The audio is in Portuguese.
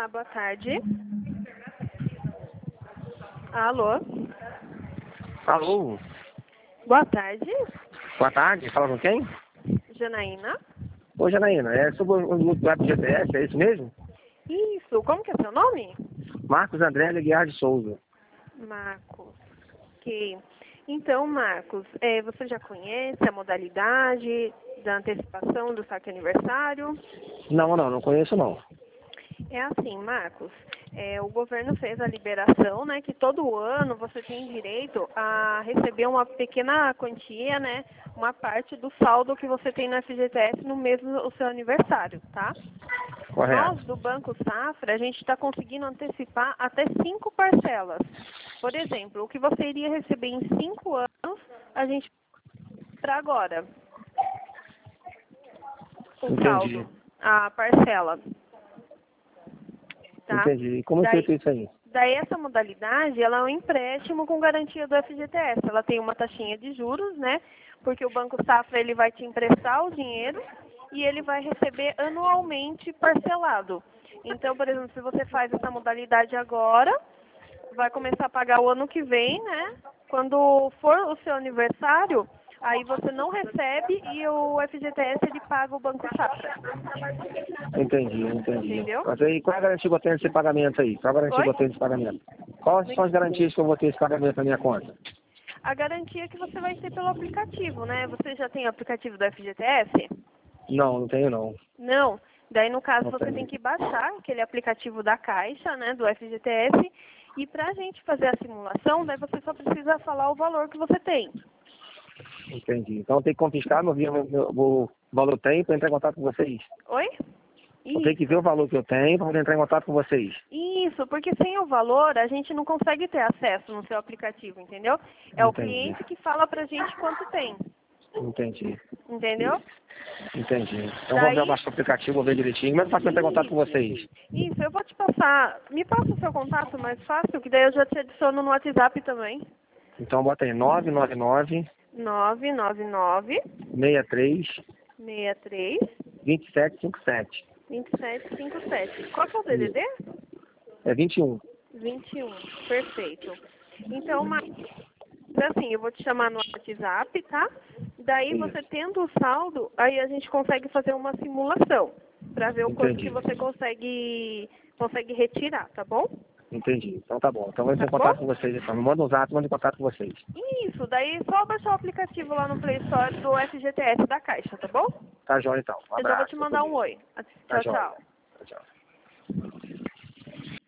Olá, boa tarde. Alô? Alô? Boa tarde, Boa tarde, fala com quem? Janaína. Oi, Janaína, é sobre o GPS, é isso mesmo? Isso, como que é seu nome? Marcos André Aguiar de Souza. Marcos. Ok. Então, Marcos, você já conhece a modalidade da antecipação do saque aniversário? Não conheço não. É assim, Marcos, o governo fez a liberação, né, que todo ano você tem direito a receber uma pequena quantia, né, uma parte do saldo que você tem no FGTS no mês do seu aniversário, tá? Nós, Correto. do Banco Safra, a gente está conseguindo antecipar até 5 parcelas. Por exemplo, o que você iria receber em 5 anos, a gente para agora. O Entendi. saldo, a parcela. Tá? Entendi. E como é feito isso aí? Daí essa modalidade, ela é um empréstimo com garantia do FGTS. Ela tem uma taxinha de juros, né? Porque o Banco Safra ele vai te emprestar o dinheiro e ele vai receber anualmente parcelado. Então, por exemplo, se você faz essa modalidade agora, vai começar a pagar o ano que vem, né? Quando for o seu aniversário, aí você não recebe e o FGTS ele paga o Banco Safra. Entendi. Entendeu? Mas aí, qual é a garantia que eu tenho desse pagamento aí? Qual a garantia que Oi? eu tenho desse pagamento? Quais são as garantias que eu vou ter esse pagamento na minha conta? A garantia que você vai ter pelo aplicativo, né? Você já tem o aplicativo do FGTS? Não tenho não. Não. Daí, no caso, Não você tem tenho. que baixar aquele aplicativo da Caixa, né, do FGTS, e para a gente fazer a simulação, daí você só precisa falar o valor que você tem. Entendi. Então tem que confiscar o valor que eu tenho para entrar em contato com vocês. Oi? Eu tenho que ver o valor que eu tenho para poder entrar em contato com vocês. Isso, porque sem o valor a gente não consegue ter acesso no seu aplicativo, entendeu? É o Entendi. cliente que fala pra gente quanto tem, Entendi. entendeu? Então vou Daí, baixar o aplicativo, vou ver direitinho, mas para entrar em contato com vocês. isso, eu vou te passar. Me passa o seu contato mais fácil, que daí eu já te adiciono no WhatsApp também. Então bota aí 999 999 63 63 2757. 2757. Qual que é o Isso. DDD? É 21. 21. Perfeito. Então, assim, eu vou te chamar no WhatsApp, tá? Daí você Isso. tendo o saldo, aí a gente consegue fazer uma simulação para ver o quanto que Entendi. você consegue retirar, tá bom? Entendi. Então tá bom. Então vou Tá entrar em contato com bom? vocês. Então me manda um zap, mando em contato com vocês. Isso, daí só baixar o aplicativo lá no Play Store do FGTS da Caixa, tá bom? Tá, joia então. Um Eu já vou abraço. te Fica com mandar um Deus. oi. Tá, Tchau, joia. tchau.